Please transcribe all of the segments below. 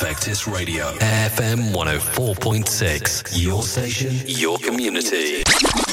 Vectis Radio, FM 104.6. Your station, your community.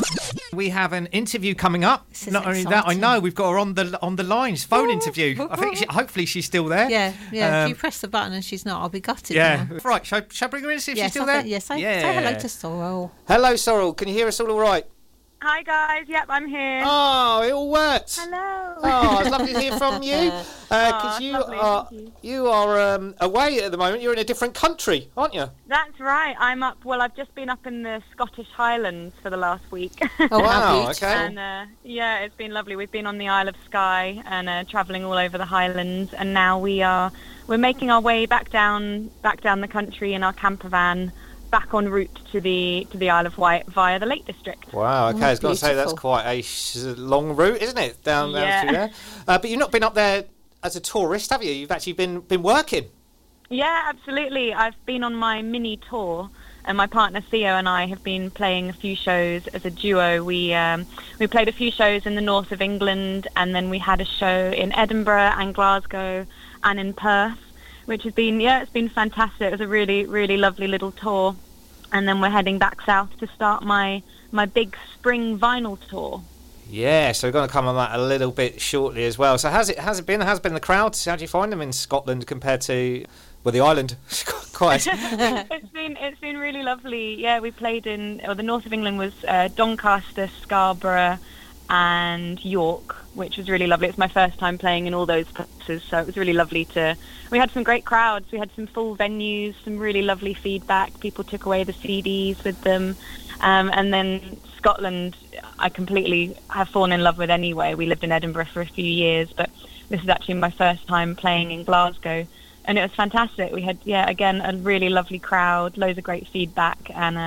We have an interview coming up. Not only exciting. that, I know we've got her on the line. It's phone interview. I think hopefully she's still there. Yeah. If you press the button and she's not, I'll be gutted. Yeah. now. Right. Shall I bring her in and see if Yes, she's still I there? think- yes. Say hello to Sorrel. Hello, Sorrel. Can you hear us all right? Hi guys, yep, I'm here. Oh, it all worked. Hello. Oh, it's lovely to hear from you. Because you are away at the moment. You're in a different country, aren't you? That's right. I've just been up in the Scottish Highlands for the last week. Oh, Wow, how beautiful. okay. And it's been lovely. We've been on the Isle of Skye and travelling all over the Highlands, and now we're making our way back down the country in our camper van, back en route to the Isle of Wight via the Lake District. Wow, okay. I was going to say that's Beautiful. quite a long route, isn't it? Down through there. But you've not been up there as a tourist, have you? You've actually been working. Yeah, absolutely. I've been on my mini tour, and my partner Theo and I have been playing a few shows as a duo. We played a few shows in the north of England, and then we had a show in Edinburgh and Glasgow and in Perth, which has been, it's been fantastic. It was a really, really lovely little tour. And then we're heading back south to start my big spring vinyl tour. Yeah, so we're going to come on that a little bit shortly as well. So how's it been? How's been the crowds? How do you find them in Scotland compared to the island? Quite. It's been really lovely. Yeah, we played the north of England was Doncaster, Scarborough, and York, which was really lovely. It's my first time playing in all those places, so it was really lovely we had some great crowds. We had some full venues, some really lovely feedback. People took away the CDs with them. And then Scotland, I completely have fallen in love with anyway. We lived in Edinburgh for a few years, but this is actually my first time playing in Glasgow. And it was fantastic. We had, again, a really lovely crowd, loads of great feedback. And,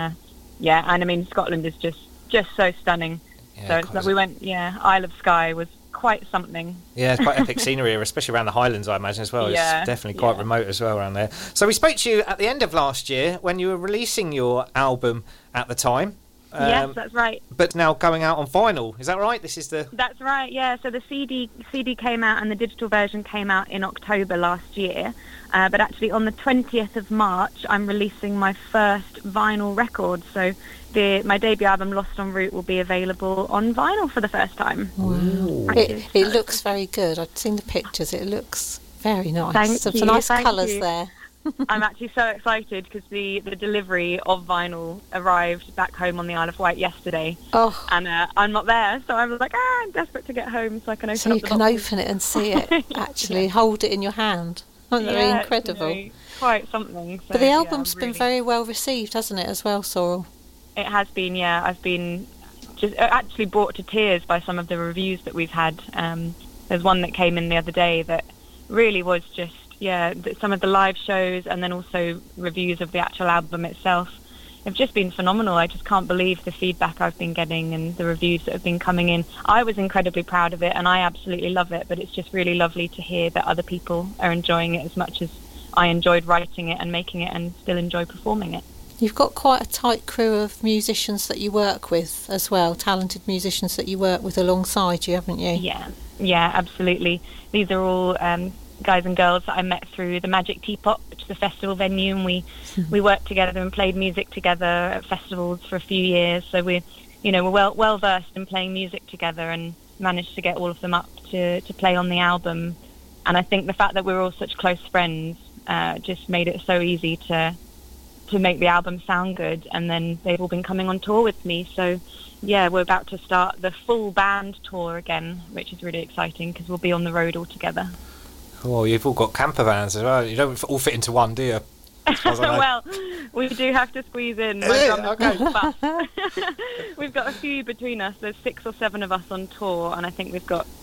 I mean, Scotland is just so stunning. Yeah, So it's like we went, Isle of Skye was quite something. Yeah, it's quite epic scenery, especially around the Highlands, I imagine, as well. Yeah, It's definitely quite remote as well around there. So we spoke to you at the end of last year when you were releasing your album at the time. Yes, that's right. But now going out on vinyl, is that right? That's right, yeah. So the CD came out and the digital version came out in October last year. But actually on the 20th of March, I'm releasing my first vinyl record. So my debut album, Lost en Route, will be available on vinyl for the first time. Wow. It looks very good. I've seen the pictures. It looks very nice. Thank Some you, nice thank colours you. there. I'm actually so excited because the delivery of vinyl arrived back home on the Isle of Wight yesterday. Oh. And I'm not there, so I'm like, I'm desperate to get home so I can open So up you the can boxes. open it and see it, actually, hold it in your hand. Aren't they Yeah, incredible? it's, quite something. So, But the yeah, album's I'm been really- very well received, hasn't it, as well, Sorrel? It has been, yeah. I've been just actually brought to tears by some of the reviews that we've had. There's one that came in the other day that really was just, some of the live shows and then also reviews of the actual album itself have just been phenomenal. I just can't believe the feedback I've been getting and the reviews that have been coming in. I was incredibly proud of it and I absolutely love it, but it's just really lovely to hear that other people are enjoying it as much as I enjoyed writing it and making it and still enjoy performing it. You've got quite a tight crew of musicians that you work with as well, talented musicians that you work with alongside you, haven't you? Yeah, absolutely. These are all guys and girls that I met through the Magic Teapot, which is a festival venue, and we worked together and played music together at festivals for a few years. So we're well versed in playing music together and managed to get all of them up to play on the album. And I think the fact that we're all such close friends just made it so easy to make the album sound good. And then they've all been coming on tour with me. So yeah, we're about to start the full band tour again, which is really exciting because we'll be on the road all together. Oh, you've all got camper vans as well. You don't all fit into one, do you? As far as I know. Well, we do have to squeeze in. My drummer's bus. We've got a few between us. There's 6 or 7 of us on tour, and I think we've got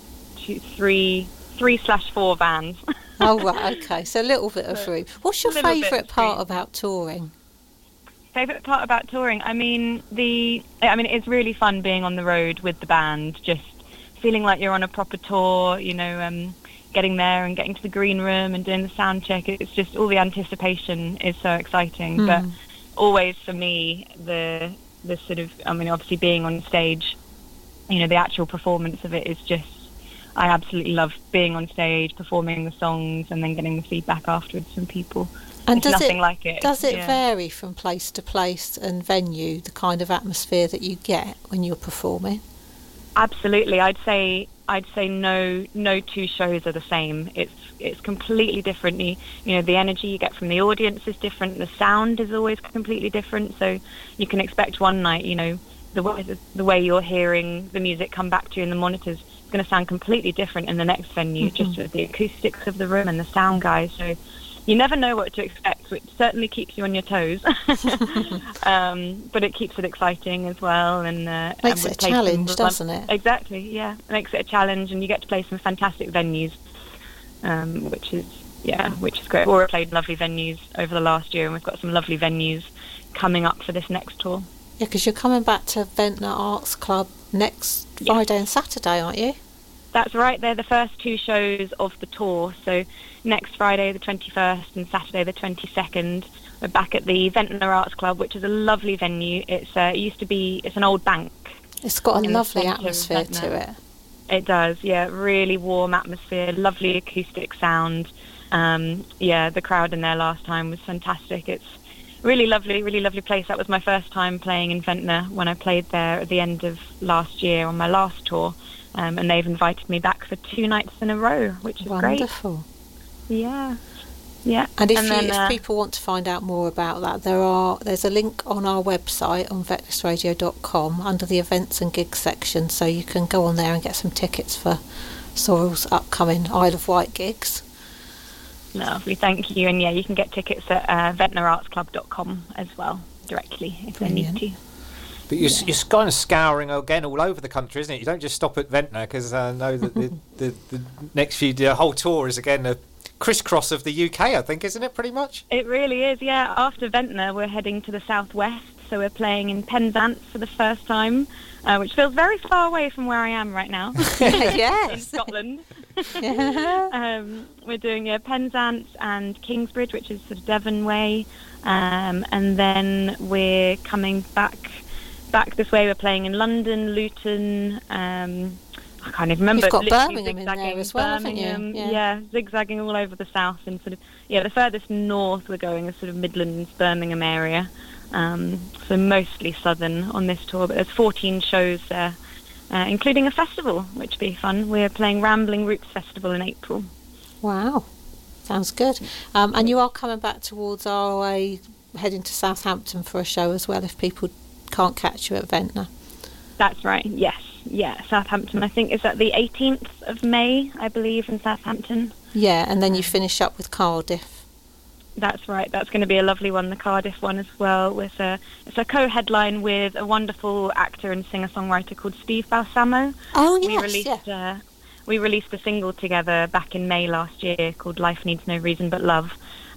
3/4 vans. Oh, right, okay. So a little bit of room. What's your favourite part about touring? Favourite part about touring? I mean, it's really fun being on the road with the band, just feeling like you're on a proper tour, getting there and getting to the green room and doing the sound check. It's just all the anticipation is so exciting. But always for me, the sort of, obviously being on stage, the actual performance of it is just, I absolutely love being on stage, performing the songs and then getting the feedback afterwards from people. And it's nothing like it. Does it vary from place to place and venue, the kind of atmosphere that you get when you're performing? Absolutely. I'd say no two shows are the same. It's completely different. You know, the energy you get from the audience is different. The sound is always completely different. So you can expect one night, you know, the way you're hearing the music come back to you in the monitors is going to sound completely different in the next venue, just with the acoustics of the room and the sound guys. So you never know what to expect, which certainly keeps you on your toes. But it keeps it exciting as well. And makes it a challenge, doesn't it? Exactly, yeah. It makes it a challenge, and you get to play some fantastic venues, which is great. We've played lovely venues over the last year, and we've got some lovely venues coming up for this next tour. Yeah, because you're coming back to Ventnor Arts Club next Friday and Saturday, aren't you? That's right. They're the first two shows of the tour. So next Friday the 21st and Saturday the 22nd, we're back at the Ventnor Arts Club, which is a lovely venue. It's an old bank. It's got a lovely atmosphere to it. It does, yeah. Really warm atmosphere, lovely acoustic sound. The crowd in there last time was fantastic. It's really lovely place. That was my first time playing in Ventnor when I played there at the end of last year on my last tour. And they've invited me back for 2 nights in a row, which is wonderful. Great. Yeah. And if people want to find out more about that, there's a link on our website on vectisradio.com under the events and gigs section, so you can go on there and get some tickets for Sorrel's upcoming Isle of Wight gigs. Lovely, thank you. And you can get tickets at ventnorartsclub.com as well, directly, if Brilliant. they need to. But you're kind of scouring again all over the country, isn't it? You don't just stop at Ventnor, because I know that the next the whole tour is again a crisscross of the UK, I think, isn't it, pretty much? It really is, yeah. After Ventnor, we're heading to the southwest, so we're playing in Penzance for the first time, which feels very far away from where I am right now. Yes. In Scotland. Yeah. We're doing Penzance and Kingsbridge, which is sort of Devon way, and then we're coming back this way. We're playing in London, Luton, I can't even remember. You've got Birmingham in there as well, haven't you? Yeah, zigzagging all over the south, and sort of the furthest north we're going is sort of Midlands, Birmingham area. So mostly southern on this tour, but there's 14 shows there, including a festival, which will be fun. We're playing Rambling Roots Festival in April. Wow, sounds good. And you are coming back towards ROA, heading to Southampton for a show as well, if people can't catch you at Ventnor. That's right, yes. Yeah, Southampton, I think, is at the 18th of May, I believe, in Southampton. Yeah, and then you finish up with Cardiff. That's right. That's going to be a lovely one, the Cardiff one as well. It's a co-headline with a wonderful actor and singer-songwriter called Steve Balsamo. Oh, yes, we released a single together back in May last year called Life Needs No Reason But Love.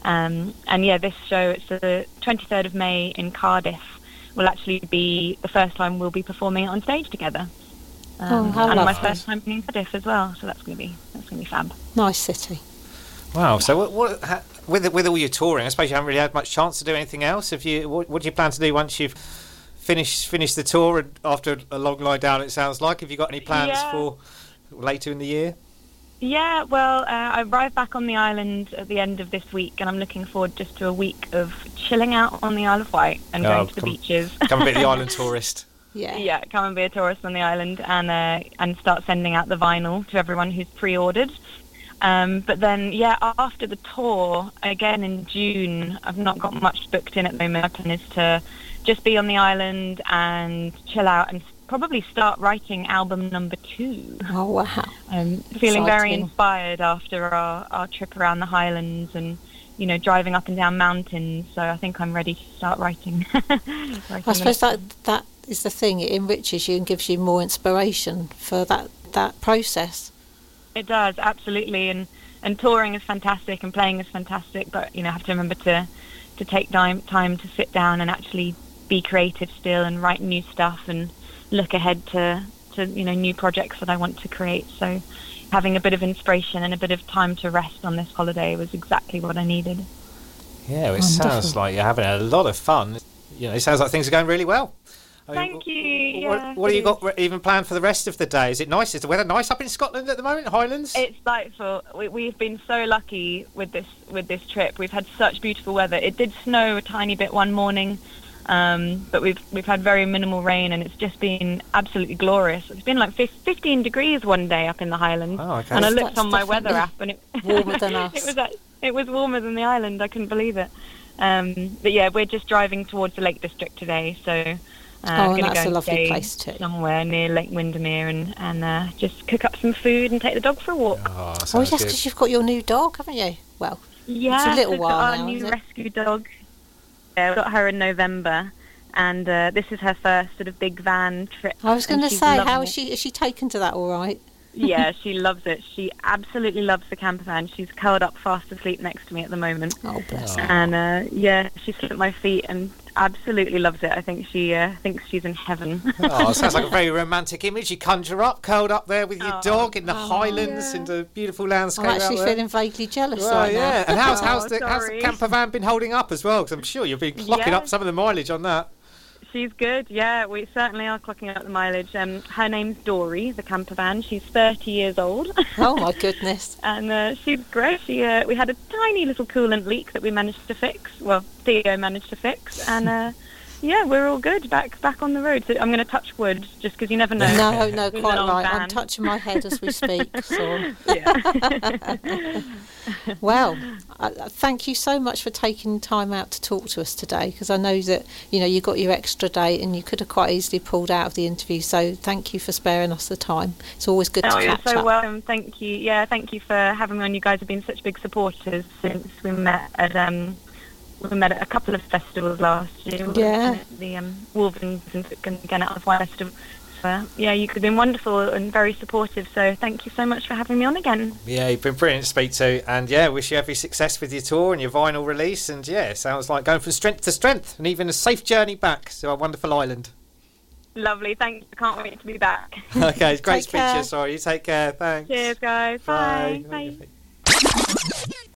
This show, it's the 23rd of May in Cardiff, will actually be the first time we'll be performing it on stage together. How and lovely. My first time in Cardiff as well, so that's going to be fab. Nice city. Wow. So with all your touring, I suppose you haven't really had much chance to do anything else. What do you plan to do once you've finished the tour and after a long lie down, it sounds like? Have you got any plans for later in the year? Yeah, well, I arrive back on the island at the end of this week, and I'm looking forward just to a week of chilling out on the Isle of Wight and going to the beaches. Come a bit of the island tourist. Yeah, come and be a tourist on the island and start sending out the vinyl to everyone who's pre-ordered. But then, after the tour, again in June, I've not got much booked in at the moment. My plan is to just be on the island and chill out and probably start writing album number 2. Oh, wow. I'm feeling very inspired after our trip around the Highlands and, driving up and down mountains. So I think I'm ready to start writing. I suppose that is the thing. It enriches you and gives you more inspiration for that process. It does, absolutely. And touring is fantastic and playing is fantastic, but, I have to remember to take time to sit down and actually be creative still and write new stuff and look ahead to new projects that I want to create. So having a bit of inspiration and a bit of time to rest on this holiday was exactly what I needed. Yeah, it sounds like you're having a lot of fun. It sounds like things are going really well. Thank you. Yeah, What have you got even planned for the rest of the day? Is it nice? Is the weather nice up in Scotland at the moment, Highlands? It's delightful. We've been so lucky with this trip. We've had such beautiful weather. It did snow a tiny bit one morning, but we've had very minimal rain, and it's just been absolutely glorious. It's been like 15 degrees one day up in the Highlands, and I looked on my weather app, and it warmer than us. It was warmer than the island. I couldn't believe it. But yeah, we're just driving towards the Lake District today, so. And that's a lovely place too. Somewhere near Lake Windermere and just cook up some food and take the dog for a walk. Oh yes, because you've got your new dog, haven't you? Well, yeah, it's a little while got now. Our new rescue dog. Yeah, we got her in November, and this is her first sort of big van trip. I was going to say, how is she? Is she taken to that all right? Yeah, she loves it. She absolutely loves the camper van. She's curled up fast asleep next to me at the moment. Oh, bless her. And yeah, she slept at my feet and absolutely loves it. I think she thinks she's in heaven. Oh, sounds like a very romantic image you conjure up, curled up there with your dog in the Highlands in the beautiful landscape. I'm actually out there. feeling vaguely jealous right now. And how's the camper van been holding up as well? Because I'm sure you've been clocking up some of the mileage on that. She's good, yeah. We certainly are clocking up the mileage. Her name's Dory, the camper van. She's 30 years old. Oh, my goodness. And she's great. We had a tiny little coolant leak that we managed to fix. Well, Theo managed to fix. And, yeah, we're all good, back on the road. So I'm going to touch wood, just because you never know. No, quite right. I'm touching my head as we speak. So. Yeah. Well, thank you so much for taking time out to talk to us today, because I know that you got your extra day and you could have quite easily pulled out of the interview. So thank you for sparing us the time. It's always good to catch up. You're so welcome. Thank you. Yeah, thank you for having me on. You guys have been such big supporters since we met at a couple of festivals last year. Yeah. The Wolverines and again at Wine Festival. Yeah, you've been wonderful and very supportive, so thank you so much for having me on again. Yeah, you've been brilliant to speak to, and wish you every success with your tour and your vinyl release, and it sounds like going from strength to strength, and even a safe journey back to our wonderful island. Lovely, thanks. I can't wait to be back. Okay, it's great to speak to you. Sorry, you take care. Thanks. Cheers, guys. Bye. Bye.